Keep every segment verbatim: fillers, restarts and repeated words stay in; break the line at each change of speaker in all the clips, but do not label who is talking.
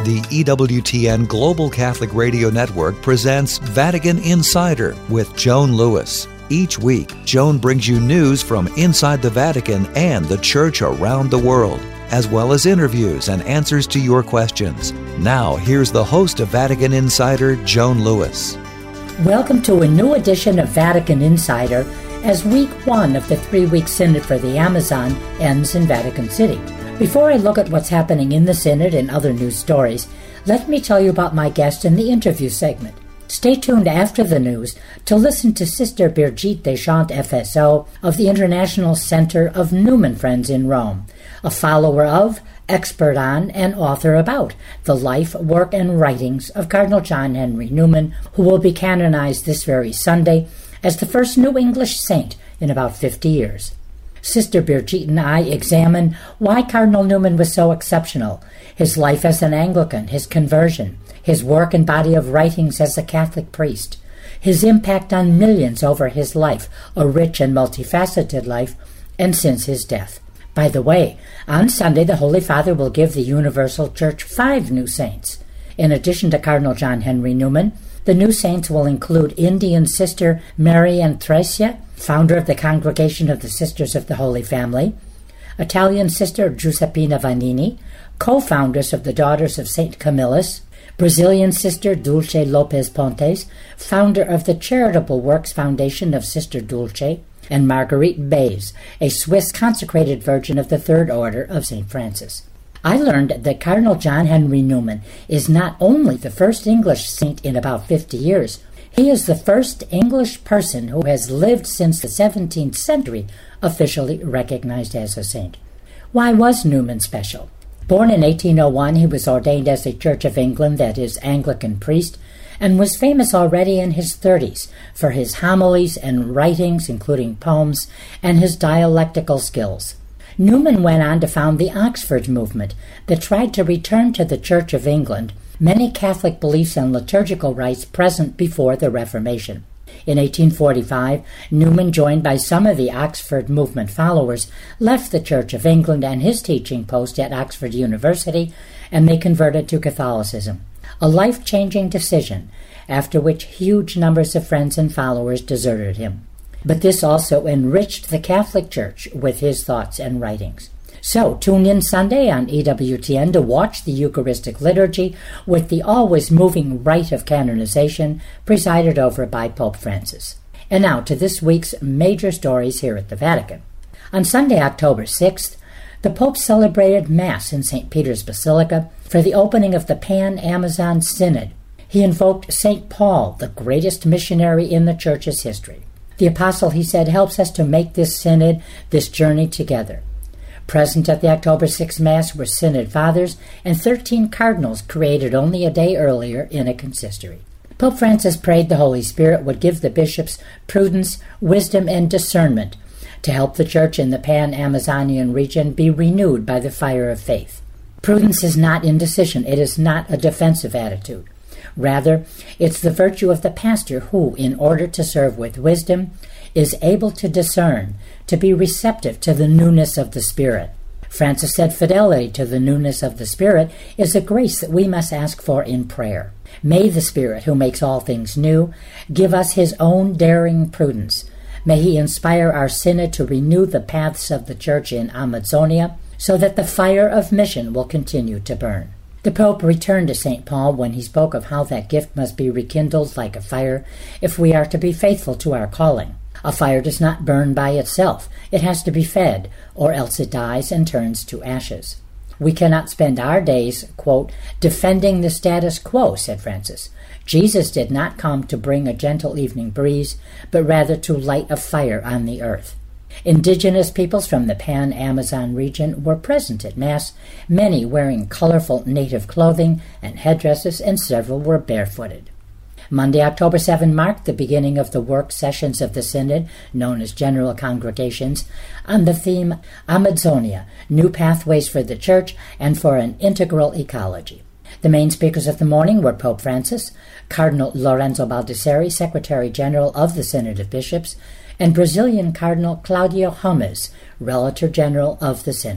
The E W T N Global Catholic Radio Network presents Vatican Insider with Joan Lewis. Each week, Joan brings you news from inside the Vatican and the Church around the world, as well as interviews and answers to your questions. Now, here's the host of Vatican Insider, Joan Lewis.
Welcome to a new edition of Vatican Insider as week one of the three-week Synod for the Amazon ends in Vatican City. Before I look at what's happening in the Synod and other news stories, let me tell you about my guest in the interview segment. Stay tuned after the news to listen to Sister Birgitte Deschamps, F S O, of the International Center of Newman Friends in Rome, a follower of, expert on, and author about the life, work, and writings of Cardinal John Henry Newman, who will be canonized this very Sunday as the first New English saint in about fifty years. Sister Birgitte and I examine why Cardinal Newman was so exceptional, his life as an Anglican, his conversion, his work and body of writings as a Catholic priest, his impact on millions over his life, a rich and multifaceted life, and since his death. By the way, on Sunday the Holy Father will give the Universal Church five new saints. In addition to Cardinal John Henry Newman, the new saints will include Indian Sister Marianne Thresia, founder of the Congregation of the Sisters of the Holy Family, Italian Sister Giuseppina Vanini, co-founders of the Daughters of Saint Camillus, Brazilian Sister Dulce Lopes Pontes, founder of the Charitable Works Foundation of Sister Dulce, and Marguerite Bays, a Swiss consecrated virgin of the Third Order of Saint Francis. I learned that Cardinal John Henry Newman is not only the first English saint in about fifty years, he is the first English person who has lived since the seventeenth century officially recognized as a saint. Why was Newman special? Born in eighteen oh one, he was ordained as a Church of England, that is, Anglican priest, and was famous already in his thirties for his homilies and writings, including poems, and his dialectical skills. Newman went on to found the Oxford movement that tried to return to the Church of England many Catholic beliefs and liturgical rites present before the Reformation. In eighteen forty-five, Newman, joined by some of the Oxford movement followers, left the Church of England and his teaching post at Oxford University, and they converted to Catholicism, a life-changing decision, after which huge numbers of friends and followers deserted him. But this also enriched the Catholic Church with his thoughts and writings. So, tune in Sunday on E W T N to watch the Eucharistic Liturgy with the always moving rite of canonization presided over by Pope Francis. And now to this week's major stories here at the Vatican. On Sunday, October sixth, the Pope celebrated Mass in Saint Peter's Basilica for the opening of the Pan-Amazon Synod. He invoked Saint Paul, the greatest missionary in the Church's history. The apostle, he said, helps us to make this synod, this journey together. Present at the October sixth Mass were Synod Fathers and thirteen cardinals created only a day earlier in a consistory. Pope Francis prayed the Holy Spirit would give the bishops prudence, wisdom, and discernment to help the Church in the Pan-Amazonian region be renewed by the fire of faith. Prudence is not indecision. It is not a defensive attitude. Rather, it's the virtue of the pastor who, in order to serve with wisdom, is able to discern, to be receptive to the newness of the Spirit. Francis said fidelity to the newness of the Spirit is a grace that we must ask for in prayer. May the Spirit, who makes all things new, give us his own daring prudence. May he inspire our synod to renew the paths of the Church in Amazonia so that the fire of mission will continue to burn. The Pope returned to Saint Paul when he spoke of how that gift must be rekindled like a fire if we are to be faithful to our calling. A fire does not burn by itself. It has to be fed, or else it dies and turns to ashes. We cannot spend our days, quote, defending the status quo, said Francis. Jesus did not come to bring a gentle evening breeze, but rather to light a fire on the earth. Indigenous peoples from the Pan-Amazon region were present at Mass, many wearing colorful native clothing and headdresses, and several were barefooted. Monday, October seventh, marked the beginning of the work sessions of the Synod, known as General Congregations, on the theme Amazonia, New Pathways for the Church and for an Integral Ecology. The main speakers of the morning were Pope Francis, Cardinal Lorenzo Baldisseri, Secretary General of the Synod of Bishops, and Brazilian Cardinal Claudio Hummes, Relator General of the Synod.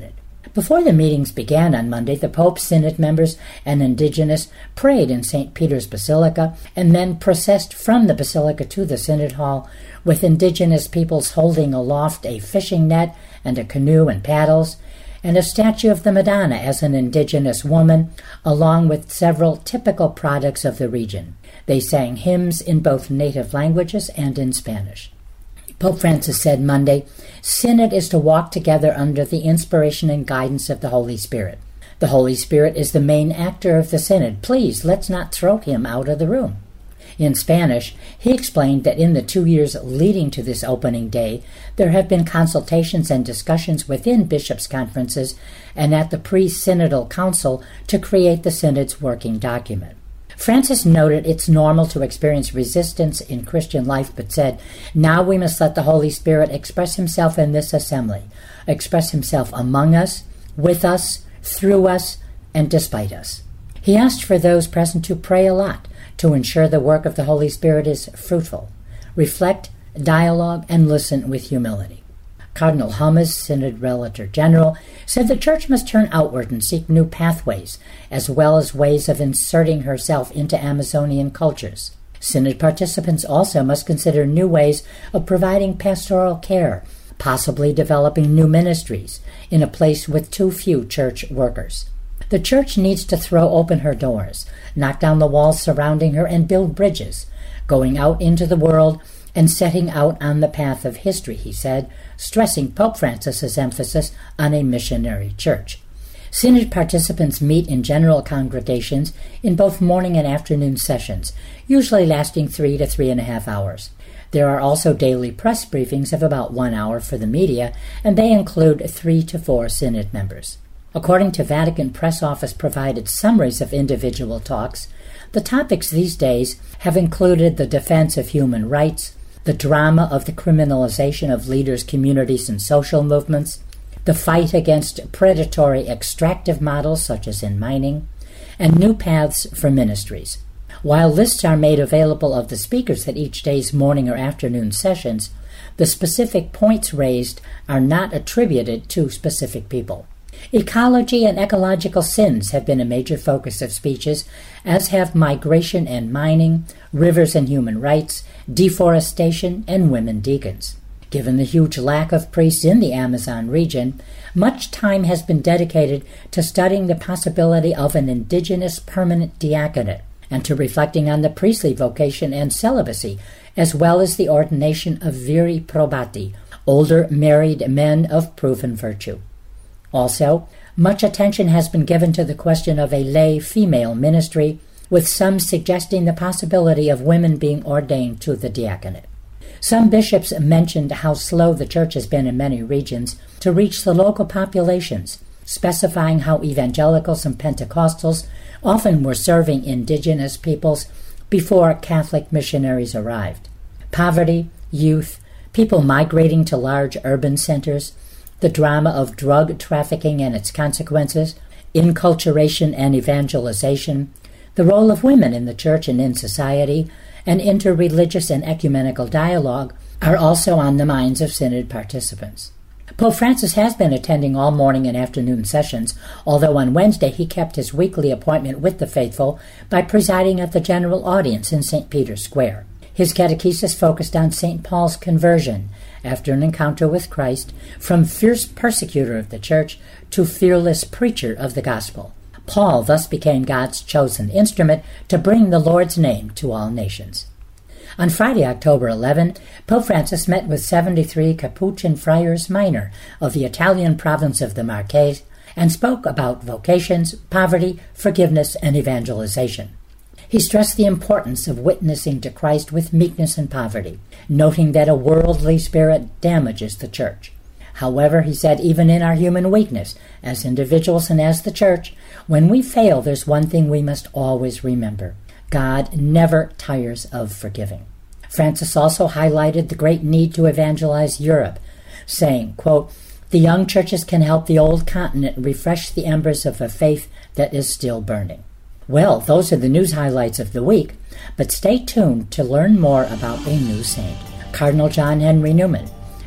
Before the meetings began on Monday, the Pope, Synod members, and indigenous prayed in Saint Peter's Basilica and then processed from the Basilica to the Synod Hall, with indigenous peoples holding aloft a fishing net and a canoe and paddles, and a statue of the Madonna as an indigenous woman, along with several typical products of the region. They sang hymns in both native languages and in Spanish. Pope Francis said Monday, "Synod is to walk together under the inspiration and guidance of the Holy Spirit. The Holy Spirit is the main actor of the Synod. Please, let's not throw him out of the room." In Spanish, he explained that in the two years leading to this opening day, there have been consultations and discussions within bishops' conferences and at the pre-synodal council to create the Synod's working document. Francis noted it's normal to experience resistance in Christian life, but said, "Now we must let the Holy Spirit express himself in this assembly, express himself among us, with us, through us, and despite us." He asked for those present to pray a lot to ensure the work of the Holy Spirit is fruitful. Reflect, dialogue, and listen with humility. Cardinal Hummes, Synod Relator General, said the Church must turn outward and seek new pathways, as well as ways of inserting herself into Amazonian cultures. Synod participants also must consider new ways of providing pastoral care, possibly developing new ministries in a place with too few church workers. The Church needs to throw open her doors, knock down the walls surrounding her, and build bridges, going out into the world and setting out on the path of history, he said, stressing Pope Francis's emphasis on a missionary church. Synod participants meet in general congregations in both morning and afternoon sessions, usually lasting three to three and a half hours. There are also daily press briefings of about one hour for the media, and they include three to four Synod members. According to Vatican Press Office provided summaries of individual talks, the topics these days have included the defense of human rights, the drama of the criminalization of leaders, communities, and social movements, the fight against predatory extractive models such as in mining, and new paths for ministries. While lists are made available of the speakers at each day's morning or afternoon sessions, the specific points raised are not attributed to specific people. Ecology and ecological sins have been a major focus of speeches, as have migration and mining, rivers and human rights, deforestation, and women deacons. Given the huge lack of priests in the Amazon region, much time has been dedicated to studying the possibility of an indigenous permanent diaconate and to reflecting on the priestly vocation and celibacy, as well as the ordination of viri probati, older married men of proven virtue. Also, much attention has been given to the question of a lay female ministry, with some suggesting the possibility of women being ordained to the diaconate. Some bishops mentioned how slow the Church has been in many regions to reach the local populations, specifying how evangelicals and Pentecostals often were serving indigenous peoples before Catholic missionaries arrived. Poverty, youth, people migrating to large urban centers, the drama of drug trafficking and its consequences, inculturation and evangelization, the role of women in the Church and in society, and interreligious and ecumenical dialogue are also on the minds of Synod participants. Pope Francis has been attending all morning and afternoon sessions, although on Wednesday he kept his weekly appointment with the faithful by presiding at the general audience in Saint Peter's Square. His catechesis focused on Saint Paul's conversion after an encounter with Christ, from fierce persecutor of the Church to fearless preacher of the gospel. Paul thus became God's chosen instrument to bring the Lord's name to all nations. On Friday, October eleventh, Pope Francis met with seventy-three Capuchin friars minor of the Italian province of the Marques and spoke about vocations, poverty, forgiveness, and evangelization. He stressed the importance of witnessing to Christ with meekness and poverty, noting that a worldly spirit damages the Church. However, he said, even in our human weakness, as individuals and as the Church, when we fail, there's one thing we must always remember. God never tires of forgiving. Francis also highlighted the great need to evangelize Europe, saying, quote, "The young churches can help the old continent refresh the embers of a faith that is still burning." Well, those are the news highlights of the week, but stay tuned to learn more about a new saint, Cardinal John Henry Newman.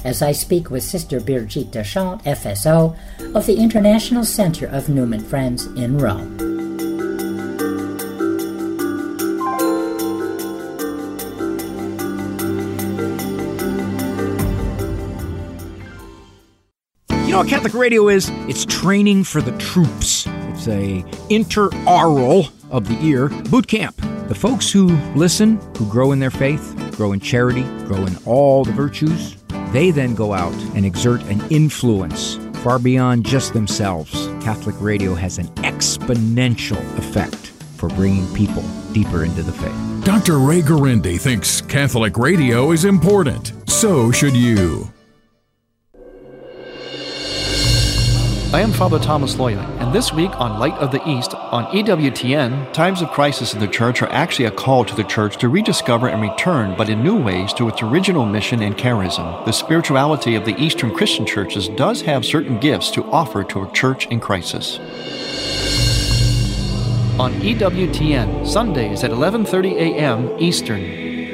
as I speak with Sister Birgit Deschamps, F S O, of the International Center of Newman Friends in Rome.
You know what Catholic radio is? It's training for the troops. It's a inter-aural of the ear boot camp. The folks who listen, who grow in their faith, grow in charity, grow in all the virtues, they then go out and exert an influence far beyond just themselves. Catholic radio has an exponential effect for bringing people deeper into the faith.
Doctor Ray Guarendi thinks Catholic radio is important. So should you.
I am Father Thomas Loya, and this week on Light of the East on E W T N, times of crisis in the Church are actually a call to the Church to rediscover and return, but in new ways, to its original mission and charism. The spirituality of the Eastern Christian churches does have certain gifts to offer to a church in crisis. On E W T N, Sundays at eleven thirty a.m. Eastern.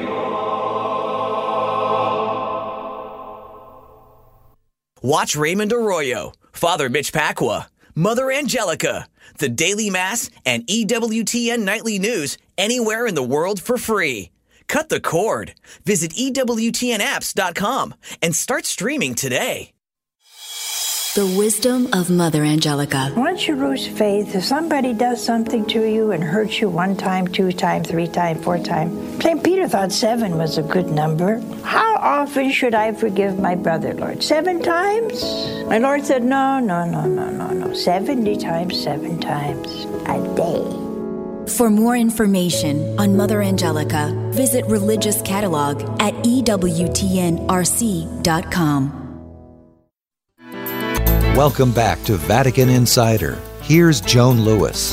Watch Raymond Arroyo, Father Mitch Pacwa, Mother Angelica, the Daily Mass, and E W T N Nightly News anywhere in the world for free. Cut the cord. Visit E W T N apps dot com and start streaming today.
The wisdom of Mother Angelica.
Once you lose faith, if somebody does something to you and hurts you one time, two times, three times, four times, Saint Peter thought seven was a good number. How often should I forgive my brother, Lord? Seven times? My Lord said, no, no, no, no, no, no. Seventy times, seven times a day.
For more information on Mother Angelica, visit Religious Catalog at E W T N R C dot com.
Welcome back to Vatican Insider. Here's Joan Lewis.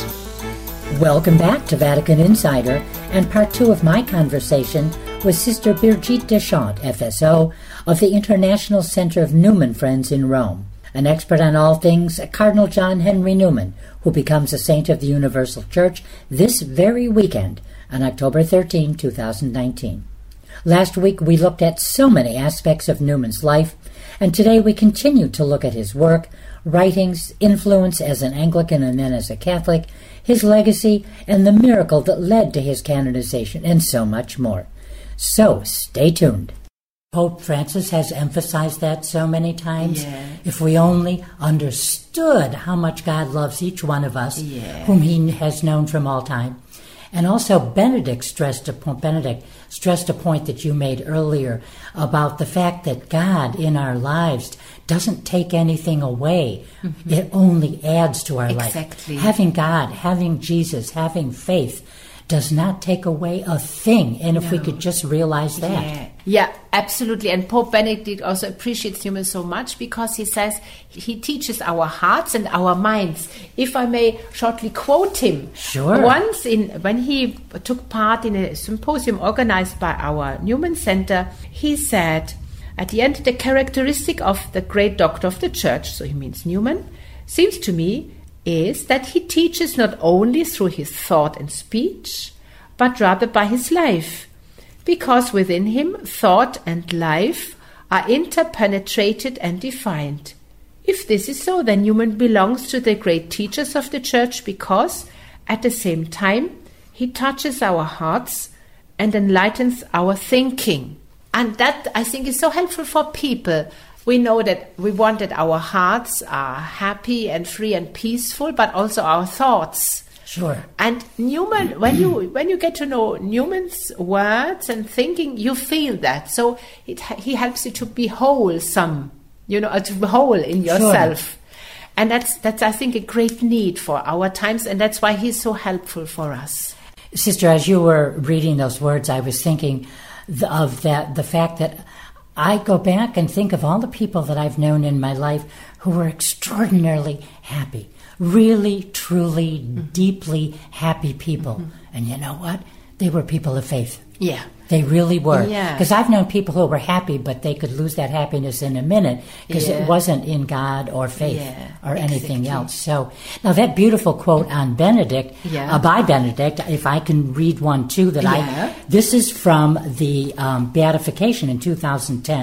Welcome back to Vatican Insider and part two of my conversation with Sister Birgit Deschamps, F S O, of the International Center of Newman Friends in Rome, an expert on all things Cardinal John Henry Newman, who becomes a saint of the Universal Church this very weekend on October thirteenth, twenty nineteen. Last week we looked at so many aspects of Newman's life, and today we continue to look at his work, writings, influence as an Anglican and then as a Catholic, his legacy, and the miracle that led to his canonization, and so much more. So, stay tuned. Pope Francis has emphasized that so many times.
Yeah.
If we only understood how much God loves each one of us,
Yeah.
whom he has known from all time. And also Benedict stressed a point, Benedict stressed a point that you made earlier about the fact that God in our lives doesn't take anything away. Mm-hmm. It only adds to our
exactly.
life. Having God, having Jesus, having faith does not take away a thing. And if
no.
we could just realize that.
Yeah. yeah, absolutely. And Pope Benedict also appreciates Newman so much because he says he teaches our hearts and our minds. If I may shortly quote him.
Sure.
Once in when he took part in a symposium organized by our Newman Center, he said, at the end, the characteristic of the great doctor of the church, so he means Newman, seems to me is that he teaches not only through his thought and speech, but rather by his life, because within him thought and life are interpenetrated and defined. If this is so, then Newman belongs to the great teachers of the Church because, at the same time, he touches our hearts and enlightens our thinking. And that, I think, is so helpful for people. We know that we want that our hearts are happy and free and peaceful, but also our thoughts.
Sure.
And Newman, when you when you get to know Newman's words and thinking, you feel that. So it, he helps you to be wholesome, you know, to be whole in yourself. Sure. And that's that's I think a great need for our times, and that's why he's so helpful for us.
Sister, as you were reading those words, I was thinking of that the fact that I go back and think of all the people that I've known in my life who were extraordinarily happy, really, truly, mm-hmm. deeply happy people. Mm-hmm. And you know what? They were people of faith.
Yeah.
They really were.
Yeah.
Because I've known people who were happy, but they could lose that happiness in a minute because yeah. it wasn't in God or faith
yeah,
or anything
exactly.
else. So now that beautiful quote on Benedict,
yeah.
uh, by Benedict, if I can read one too, that
yeah.
I, this is from the um, Beatification in two thousand ten.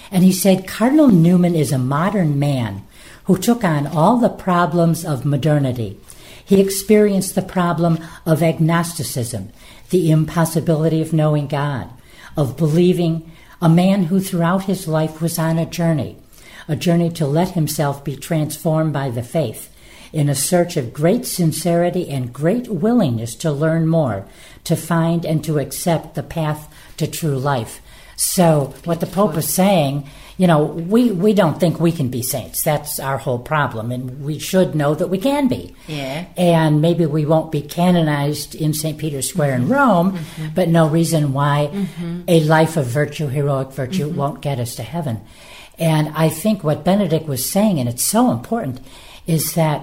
And he said, Cardinal Newman is a modern man who took on all the problems of modernity. He experienced the problem of agnosticism, the impossibility of knowing God, of believing, a man who throughout his life was on a journey, a journey to let himself be transformed by the faith, in a search of great sincerity and great willingness to learn more, to find and to accept the path to true life. So what the Pope is saying, you know, we, we don't think we can be saints. That's our whole problem, and we should know that we can be.
Yeah.
And maybe we won't be canonized in Saint Peter's Square mm-hmm. in Rome, mm-hmm. but no reason why mm-hmm. a life of virtue, heroic virtue, mm-hmm. won't get us to heaven. And I think what Benedict was saying, and it's so important, is that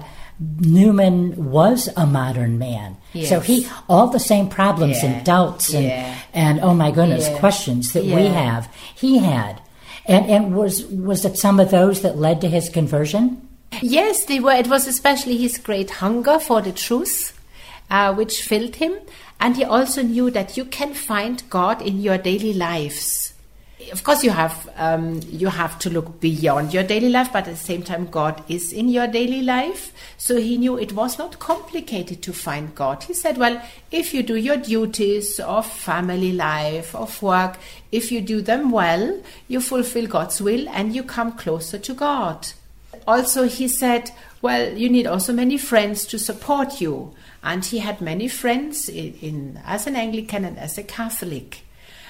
Newman was a modern man.
Yes.
So he, all the same problems
yeah.
and doubts and,
yeah.
and, oh my goodness,
yeah.
questions that
yeah.
we have, he had. And, and was was it some of those that led to his conversion?
Yes, they were. It was especially his great hunger for the truth, uh, which filled him. And he also knew that you can find God in your daily lives. Of course, you have um, you have to look beyond your daily life, but at the same time, God is in your daily life. So he knew it was not complicated to find God. He said, well, if you do your duties of family life, of work, if you do them well, you fulfill God's will and you come closer to God. Also, he said, well, you need also many friends to support you. And he had many friends in, in as an Anglican and as a Catholic.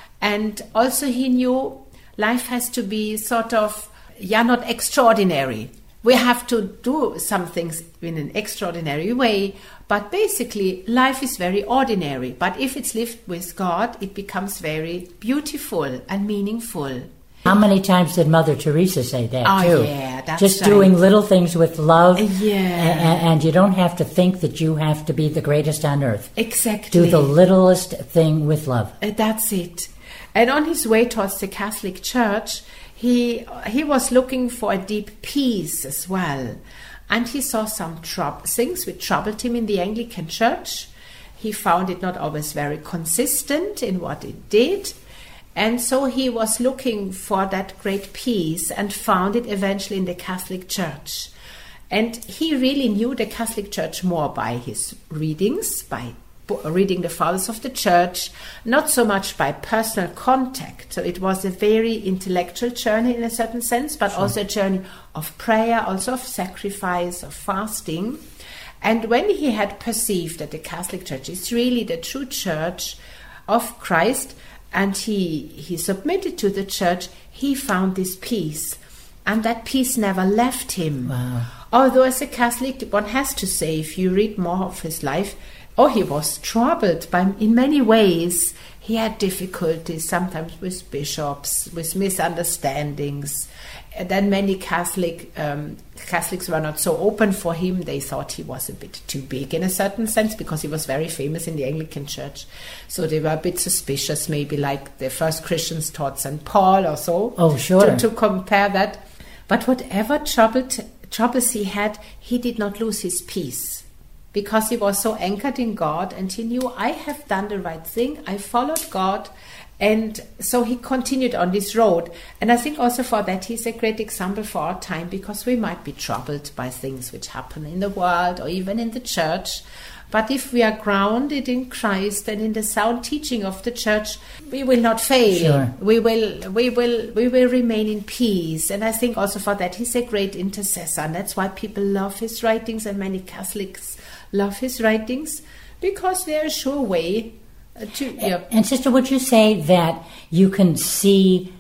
And also he knew life has to be sort of, yeah, not extraordinary. We have to do some things in an extraordinary way, but basically life is very ordinary. But if it's lived with God, it becomes very beautiful and meaningful.
How many times did Mother Teresa say that,
oh,
too?
Yeah, that's
Just
right.
doing little things with love.
Yeah.
And, and you don't have to think that you have to be the greatest on earth.
Exactly.
Do the littlest thing with love.
Uh, that's it. And on his way towards the Catholic Church, he he was looking for a deep peace as well. And he saw some troub- things which troubled him in the Anglican Church. He found it not always very consistent in what it did. And so he was looking for that great peace and found it eventually in the Catholic Church. And he really knew the Catholic Church more by his readings, by reading the Fathers of the Church, not so much by personal contact. So it was a very intellectual journey in a certain sense, but sure. also a journey of prayer, also of sacrifice, of fasting. And when he had perceived that the Catholic Church is really the true church of Christ, and he, he submitted to the church, he found this peace. And that peace never left him.
Wow.
Although as a Catholic, one has to say, if you read more of his life, oh, he was troubled by, in many ways. He had difficulties, sometimes with bishops, with misunderstandings. And then many Catholic um, Catholics were not so open for him. They thought he was a bit too big in a certain sense because he was very famous in the Anglican Church. So they were a bit suspicious, maybe like the first Christians taught Saint Paul or so.
Oh, sure.
To, to compare that. But whatever troubled, troubles he had, he did not lose his peace. Because he was so anchored in God and he knew, I have done the right thing, I followed God, and so he continued on this road. And I think also for that he's a great example for our time, because we might be troubled by things which happen in the world or even in the church. But if we are grounded in Christ and in the sound teaching of the church, we will not fail.
Sure.
We will, we will, we will remain in peace. And I think also for that he's a great intercessor, and that's why people love his writings, and many Catholics love his writings, because they're a sure way to. Yeah.
And Sister, would you say that you can see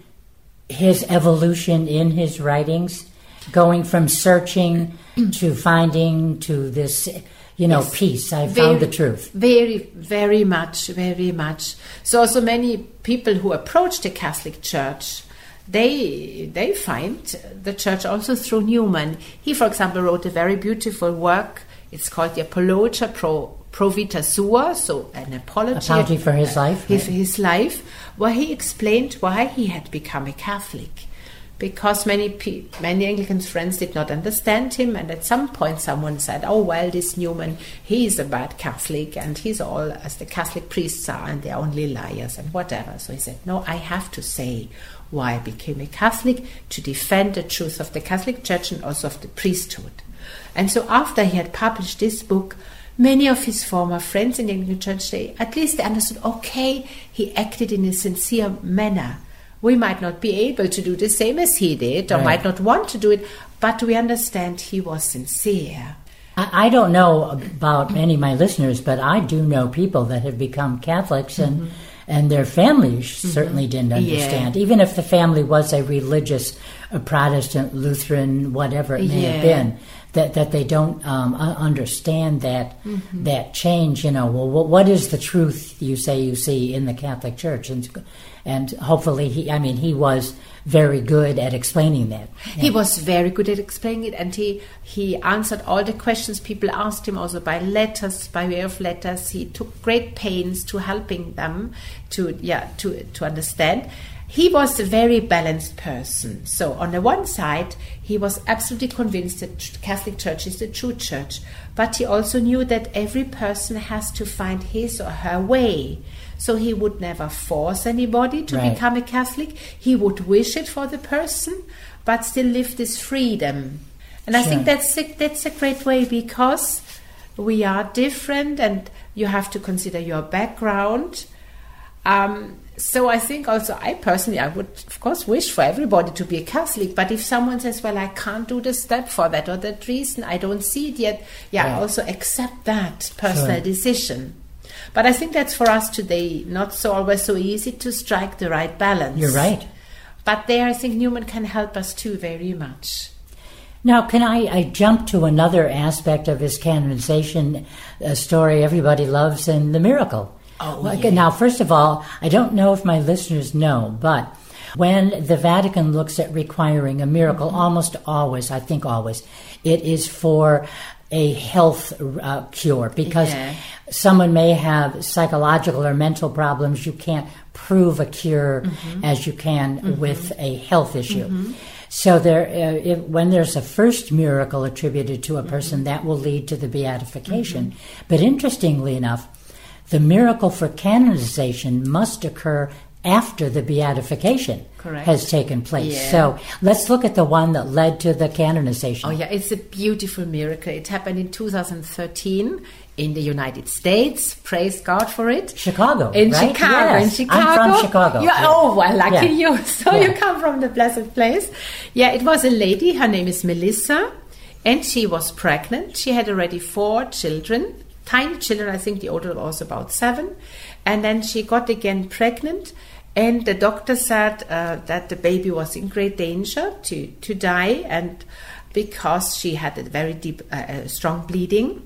his evolution in his writings, going from searching to finding to this, you know, yes. peace? I very, found the truth.
Very, very much, very much. So, so many people who approach the Catholic Church, they they find the Church also through Newman. He, for example, wrote a very beautiful work. It's called the Apologia pro, pro Vita Sua, so an apology,
apology for his life,
his,
right?
his life, where he explained why he had become a Catholic. Because many pe- many Anglican friends did not understand him, and at some point someone said, oh, well, this Newman, he's a bad Catholic, and he's all as the Catholic priests are, and they're only liars and whatever. So he said, no, I have to say why I became a Catholic, to defend the truth of the Catholic Church and also of the priesthood. And so after he had published this book, many of his former friends in the Anglican Church, they at least they understood, okay, he acted in a sincere manner. We might not be able to do the same as he did, or
right.
might not want to do it, but we understand he was sincere.
I, I don't know about any of my listeners, but I do know people that have become Catholics, and mm-hmm. and their families mm-hmm. certainly didn't understand. Yeah. Even if the family was a religious, a Protestant, Lutheran, whatever it may yeah. have been, that, that they don't um, understand that mm-hmm. that change. You know, well, what is the truth you say you see in the Catholic Church? And and hopefully, he, I mean, he was very good at explaining that.
Yeah. He was very good at explaining it, and he, he answered all the questions people asked him, also by letters, by way of letters. He took great pains to helping them to yeah to to understand. He was a very balanced person. So on the one side, he was absolutely convinced that the Catholic Church is the true church, but he also knew that every person has to find his or her way. So he would never force anybody to
right.
become a Catholic. He would wish it for the person, but still live this freedom. And I
sure.
think that's a, that's a great way, because we are different and you have to consider your background. Um, so I think also, I personally, I would of course wish for everybody to be a Catholic, but if someone says, well, I can't do the step for that or that reason, I don't see it yet, yeah,
right.
I also accept that personal
sure.
decision. But I think that's for us today not so always so easy to strike the right balance.
You're right.
But there I think Newman can help us too very much.
Now, can I, I jump to another aspect of his canonization, a story everybody loves, and the miracle.
Oh,
well,
yeah.
Now, first of all, I don't know if my listeners know, but when the Vatican looks at requiring a miracle, mm-hmm. almost always, I think always, it is for a health uh, cure, because
yeah.
someone may have psychological or mental problems. You can't prove a cure mm-hmm. as you can mm-hmm. with a health issue. Mm-hmm. So there, uh, if, when there's a first miracle attributed to a person, mm-hmm. that will lead to the beatification. Mm-hmm. But interestingly enough, the miracle for canonization must occur after the beatification
Correct.
has taken place.
Yeah.
So let's look at the one that led to the canonization.
Oh yeah, it's a beautiful miracle. It happened in two thousand thirteen in the United States. Praise God for it.
Chicago,
in
right?
Chicago,
yes.
in Chicago.
I'm from Chicago.
Yeah. Oh, well, lucky
yeah.
you. So
yeah.
you come from the blessed place. Yeah, it was a lady. Her name is Melissa, and she was pregnant. She had already four children, tiny children. I think the older was about seven, and then she got again pregnant. And the doctor said uh, that the baby was in great danger to, to die, and because she had a very deep, uh, strong bleeding.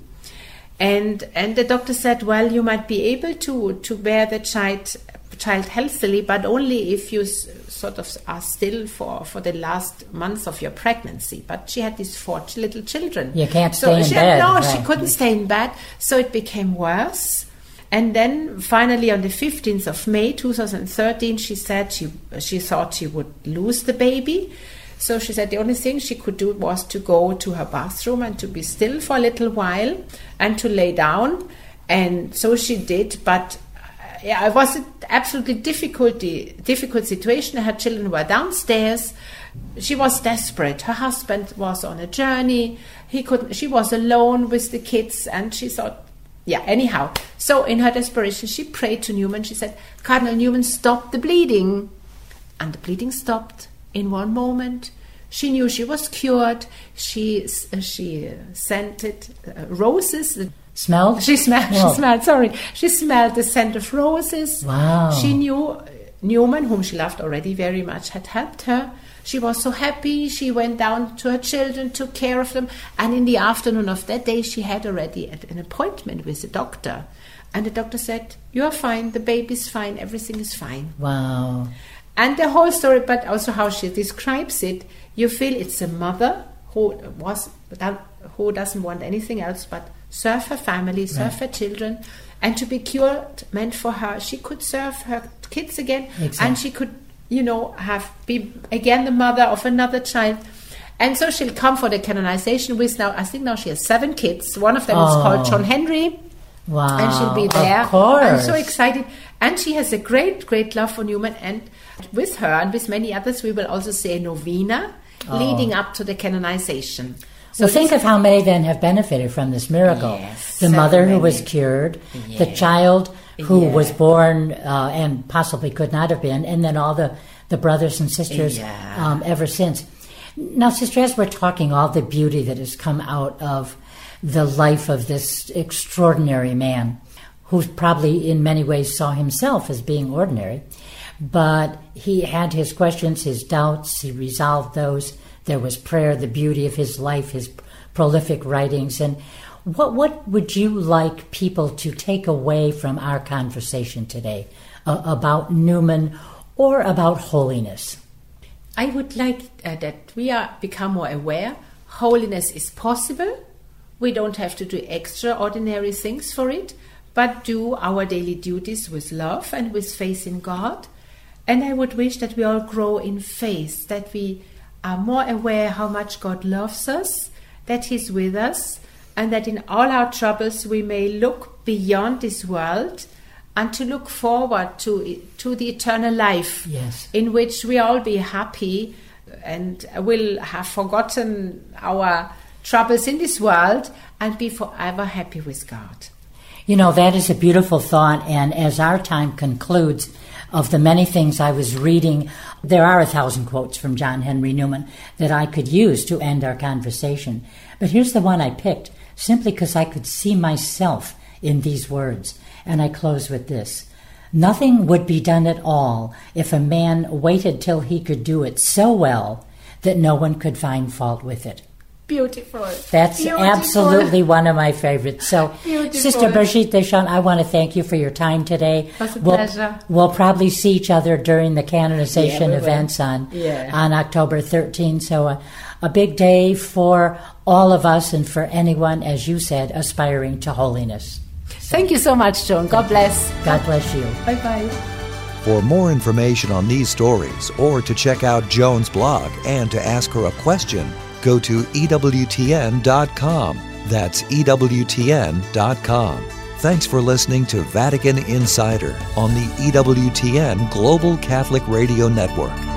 And and the doctor said, well, you might be able to, to bear the child child healthily, but only if you s- sort of are still for, for the last months of your pregnancy. But she had these four ch- little children.
You can't
so
stay in
she
bed.
Had, no,
right.
she couldn't stay in bed. So it became worse. And then finally on the fifteenth of May two thousand thirteen, she said she she thought she would lose the baby. So she said the only thing she could do was to go to her bathroom and to be still for a little while and to lay down. And so she did, but uh, yeah, it was an absolutely difficult, difficult situation. Her children were downstairs. She was desperate. Her husband was on a journey. He couldn't. She was alone with the kids, and she thought, yeah, anyhow. So in her desperation, she prayed to Newman. She said, Cardinal Newman, stop the bleeding. And the bleeding stopped in one moment. She knew she was cured. She uh, she scented uh, roses.
Smelled?
She smelled,
Whoa.
she smelled, sorry. She smelled the scent of roses.
Wow.
She knew Newman, whom she loved already very much, had helped her. She was so happy. She went down to her children, took care of them. And in the afternoon of that day, she had already an appointment with the doctor. And the doctor said, you're fine, the baby's fine, everything is fine.
Wow.
And the whole story, but also how she describes it, you feel it's a mother who was who doesn't want anything else but serve her family, serve right. her children. And to be cured meant for her, she could serve her kids again.
Exactly.
And she could, you know, have be again the mother of another child. And so she'll come for the canonization with now, I think now she has seven kids. One of them
oh.
is called John Henry.
Wow.
And she'll be there.
Of course.
I'm so excited. And she has a great, great love for Newman. And with her and with many others, we will also say a novena oh. leading up to the canonization.
So well, think of how many then have benefited from this miracle.
Yes,
the
so
mother
many.
who was cured,
yeah.
the child who
yeah.
was born uh, and possibly could not have been, and then all the, the brothers and sisters
yeah.
um, ever since. Now, Sister, as we're talking, all the beauty that has come out of the life of this extraordinary man, who probably in many ways saw himself as being ordinary, but he had his questions, his doubts, he resolved those. There was prayer, the beauty of his life, his prolific writings. And what what would you like people to take away from our conversation today uh, about Newman or about holiness?
I would like uh, that we are become more aware. Holiness is possible. We don't have to do extraordinary things for it, but do our daily duties with love and with faith in God. And I would wish that we all grow in faith, that we are more aware how much God loves us, that He's with us, and that in all our troubles we may look beyond this world and to look forward to to the eternal life,
yes.
in which we all be happy and will have forgotten our troubles in this world and be forever happy with God.
You know, that is a beautiful thought, and as our time concludes, of the many things I was reading, there are a thousand quotes from John Henry Newman that I could use to end our conversation. But here's the one I picked, simply because I could see myself in these words. And I close with this. Nothing would be done at all if a man waited till he could do it so well that no one could find fault with it.
Beautiful.
That's
Beautiful.
Absolutely one of my favorites. So,
Beautiful.
Sister Brigitte Deschamps, I want to thank you for your time today.
It was a
we'll,
pleasure.
We'll probably see each other during the canonization
yeah,
events on
yeah.
on October thirteenth. So, a, a big day for all of us and for anyone, as you said, aspiring to holiness. So,
thank you so much, Joan. God bless.
God bless you.
Bye-bye.
For more information on these stories or to check out Joan's blog and to ask her a question, go to E W T N dot com. That's E W T N dot com. Thanks for listening to Vatican Insider on the E W T N Global Catholic Radio Network.